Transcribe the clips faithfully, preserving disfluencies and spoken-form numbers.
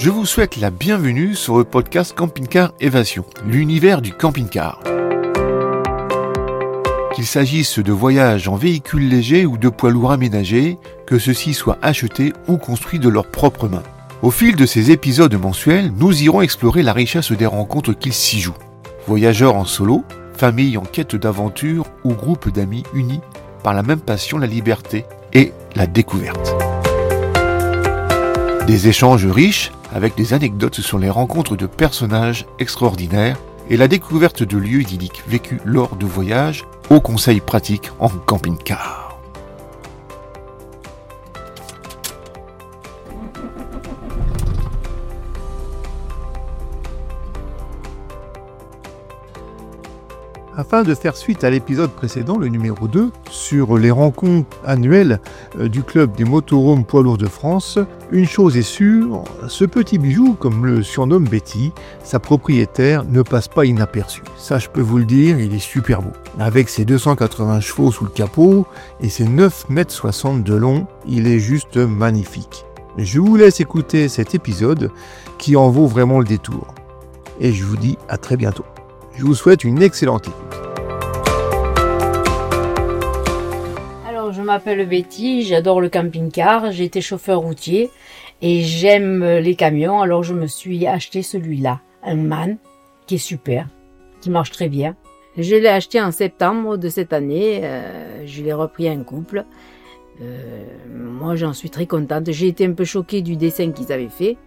Je vous souhaite la bienvenue sur le podcast Camping-Car Évasion, l'univers du camping-car. Qu'il s'agisse de voyages en véhicule léger ou de poids lourds aménagés, que ceux-ci soient achetés ou construits de leurs propres mains. Au fil de ces épisodes mensuels, nous irons explorer la richesse des rencontres qu'il s'y joue. Voyageurs en solo, familles en quête d'aventure ou groupes d'amis unis par la même passion, la liberté et la découverte. Des échanges riches avec des anecdotes sur les rencontres de personnages extraordinaires et la découverte de lieux idylliques vécus lors de voyages aux conseils pratiques en camping-car. Afin de faire suite à l'épisode précédent, le numéro deux, sur les rencontres annuelles du club des motorhomes poids lourds de France, une chose est sûre, ce petit bijou, comme le surnomme Betty, sa propriétaire, ne passe pas inaperçu. Ça, je peux vous le dire, il est super beau. Avec ses deux cent quatre-vingts chevaux sous le capot et ses neuf mètres soixante de long, il est juste magnifique. Je vous laisse écouter cet épisode qui en vaut vraiment le détour. Et je vous dis à très bientôt. Je vous souhaite une excellente écoute. Alors, je m'appelle Betty, j'adore le camping-car, j'ai été chauffeur routier et j'aime les camions, alors je me suis acheté celui-là, un MAN, qui est super, qui marche très bien. Je l'ai acheté en septembre de cette année, euh, je l'ai repris à un couple. Euh, moi j'en suis très contente, j'ai été un peu choquée du dessin qu'ils avaient fait,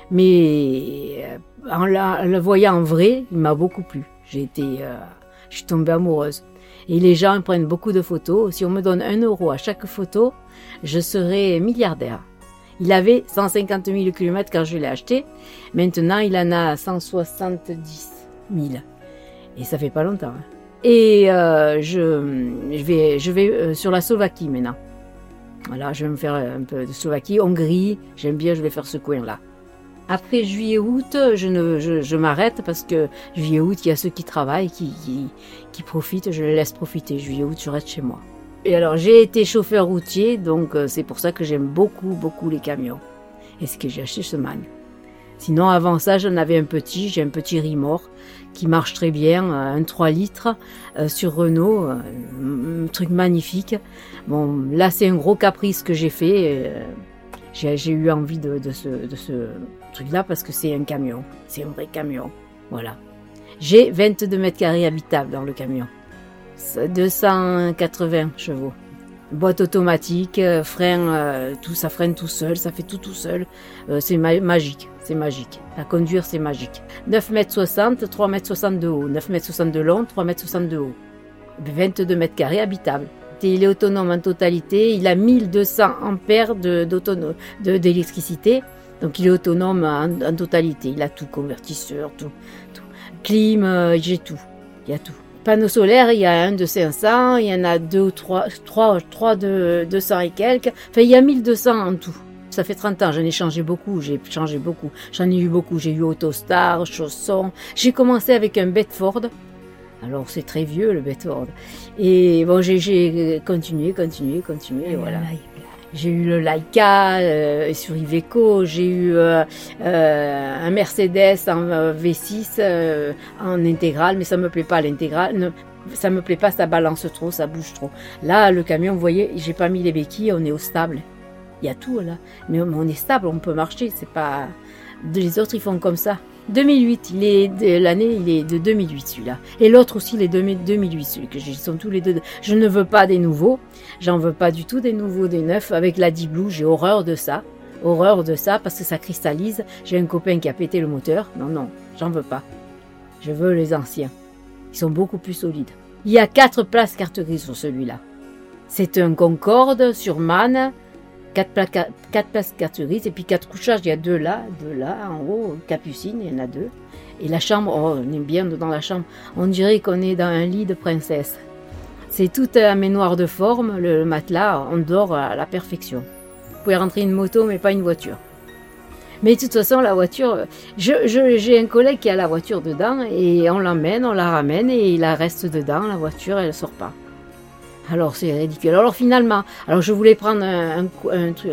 mais en, la, en le voyant en vrai, il m'a beaucoup plu. J'ai été, euh, je suis tombée amoureuse. Et les gens prennent beaucoup de photos. Si on me donne un euro à chaque photo, je serai milliardaire. Il avait cent cinquante mille kilomètres quand je l'ai acheté. Maintenant, il en a cent soixante-dix mille. Et ça fait pas longtemps. Hein. Et euh, je, je vais, je vais euh, sur la Slovaquie maintenant. Voilà, je vais me faire un peu de Slovaquie, Hongrie. J'aime bien, je vais faire ce coin-là. Après juillet-août, je, ne, je, je m'arrête parce que juillet-août, il y a ceux qui travaillent, qui, qui, qui profitent, je les laisse profiter. Juillet-août, je reste chez moi. Et alors, j'ai été chauffeur routier, donc c'est pour ça que j'aime beaucoup, beaucoup les camions. Et c'est que j'ai acheté ce MAN. Sinon, avant ça, j'en avais un petit, j'ai un petit Rimor qui marche très bien, un trois litres euh, sur Renault, un, un truc magnifique. Bon, là, c'est un gros caprice que j'ai fait. Euh, j'ai, j'ai eu envie de, de ce... De ce truc-là parce que c'est un camion, c'est un vrai camion, voilà. J'ai vingt-deux mètres carrés habitables dans le camion, deux cent quatre-vingts chevaux, boîte automatique, frein, euh, tout ça freine tout seul, ça fait tout tout seul, euh, c'est ma- magique, c'est magique, à conduire c'est magique. neuf mètres soixante, trois mètres soixante de haut, neuf mètres soixante de long, trois mètres soixante de haut, vingt-deux mètres carrés habitables. Il est autonome en totalité, il a mille deux cents ampères de, d'autono- de, d'électricité. Donc il est autonome en, en totalité, il a tout, convertisseur, tout, tout. Clim, euh, j'ai tout, il y a tout. Panneau solaire, il y a un de cinq cents, il y en a deux ou trois, trois, trois de deux cents et quelques, enfin il y a mille deux cents en tout. Ça fait trente ans, j'en ai changé beaucoup, j'ai changé beaucoup, j'en ai eu beaucoup, j'ai eu Autostar, Chausson, j'ai commencé avec un Bedford. Alors c'est très vieux le Bedford. Et bon, j'ai, j'ai continué, continué, continué, et voilà. J'ai eu le Laika euh, sur Iveco, j'ai eu euh, euh, un Mercedes en euh, V six euh, en intégrale, mais ça me plaît pas l'intégrale, ne, ça me plaît pas, ça balance trop, ça bouge trop. Là, le camion, vous voyez, j'ai pas mis les béquilles, on est au stable. Il y a tout là, mais on est stable, on peut marcher, c'est pas... Les autres, ils font comme ça. deux mille huit, il est de l'année, il est de deux mille huit celui-là. Et l'autre aussi, il est de deux mille huit, celui que j'ai, ils sont tous les deux. Je ne veux pas des nouveaux, j'en veux pas du tout des nouveaux, des neufs. Avec la D-Blue, j'ai horreur de ça, horreur de ça parce que ça cristallise. J'ai un copain qui a pété le moteur. Non, non, j'en veux pas. Je veux les anciens. Ils sont beaucoup plus solides. Il y a quatre places carte grise sur celui-là. C'est un Concorde sur MAN. Quatre, placa- quatre places carte grise et puis quatre couchages, il y a deux là, deux là, en haut, Capucine, il y en a deux. Et la chambre, oh, on est bien dans la chambre, on dirait qu'on est dans un lit de princesse. C'est tout un noir de forme, le matelas, on dort à la perfection. Vous pouvez rentrer une moto, mais pas une voiture. Mais de toute façon, la voiture, je, je, j'ai un collègue qui a la voiture dedans et on l'emmène, on la ramène et il la reste dedans, la voiture, elle ne sort pas. Alors c'est ridicule. Alors finalement, alors je voulais prendre un, un, un, un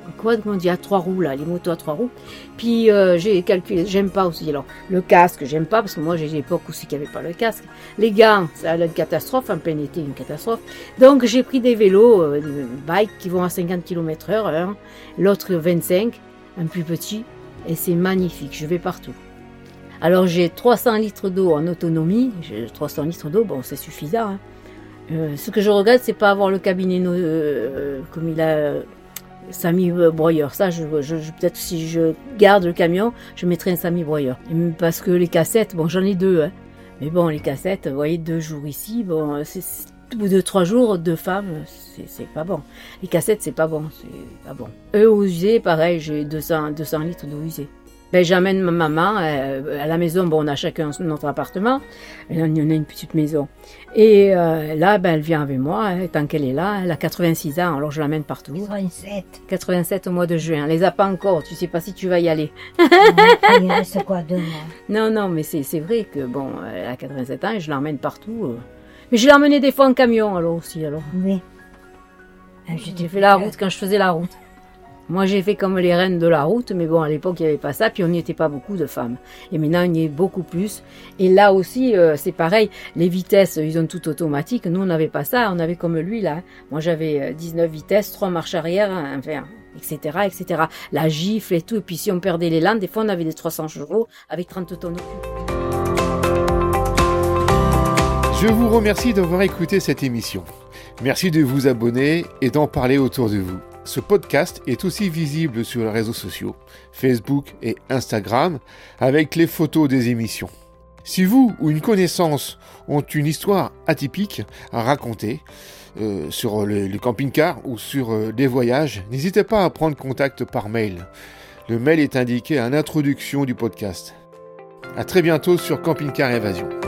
quoi, comment on dit, à trois roues, là, les motos à trois roues. Puis euh, j'ai calculé, j'aime pas aussi. Alors, le casque, j'aime pas, parce que moi, j'ai l'époque aussi qu'il n'y avait pas le casque. Les gants, c'est une catastrophe, en plein été, une catastrophe. Donc, j'ai pris des vélos, euh, des bikes qui vont à cinquante kilomètres heure, hein. L'autre vingt-cinq, un plus petit, et c'est magnifique, je vais partout. Alors, j'ai trois cents litres d'eau en autonomie, j'ai trois cents litres d'eau, bon, c'est suffisant, hein. Euh, ce que je regrette, c'est pas avoir le cabinet no, euh, comme il a euh, Samy broyeur. Ça, je, je, je, peut-être si je garde le camion, je mettrai un Samy broyeur. Parce que les cassettes, bon, j'en ai deux, hein. Mais bon, les cassettes, vous voyez, deux jours ici, bon, c'est, au bout de trois jours, deux femmes, c'est, c'est pas bon. Les cassettes, c'est pas bon, c'est pas bon. Eux, aux usées, pareil, j'ai deux cents, deux cents litres d'eau usée. Ben, j'amène ma maman euh, à la maison. Bon, on a chacun notre appartement. On a une petite maison. Et euh, là, ben, elle vient avec moi. Hein, tant qu'elle est là, elle a quatre-vingt-six ans. Alors, je l'amène partout. quatre-vingt-sept. quatre-vingt-sept au mois de juin. Elle les a pas encore. Tu sais pas si tu vas y aller. Il reste quoi, deux mois? Non, non, mais c'est, c'est vrai que, bon, elle a quatre-vingt-sept ans et je l'emmène partout. Euh. Mais je l'ai emmenée des fois en camion, alors aussi, alors. Oui. J'ai fait la route quand je faisais la route. Moi, j'ai fait comme les reines de la route, mais bon, à l'époque, il n'y avait pas ça, puis on n'y était pas beaucoup de femmes. Et maintenant, il y a beaucoup plus. Et là aussi, euh, c'est pareil, les vitesses, ils ont tout automatique. Nous, on n'avait pas ça, on avait comme lui, là. Moi, j'avais dix-neuf vitesses, trois marches arrière, enfin, et cetera, et cetera. La gifle et tout, et puis si on perdait l'élan, des fois, on avait des trois cents chevaux avec trente tonnes. Je vous remercie d'avoir écouté cette émission. Merci de vous abonner et d'en parler autour de vous. Ce podcast est aussi visible sur les réseaux sociaux, Facebook et Instagram, avec les photos des émissions. Si vous ou une connaissance ont une histoire atypique à raconter euh, sur le, le camping-car ou sur euh, des voyages, n'hésitez pas à prendre contact par mail. Le mail est indiqué en introduction du podcast. À très bientôt sur Camping Car Évasion.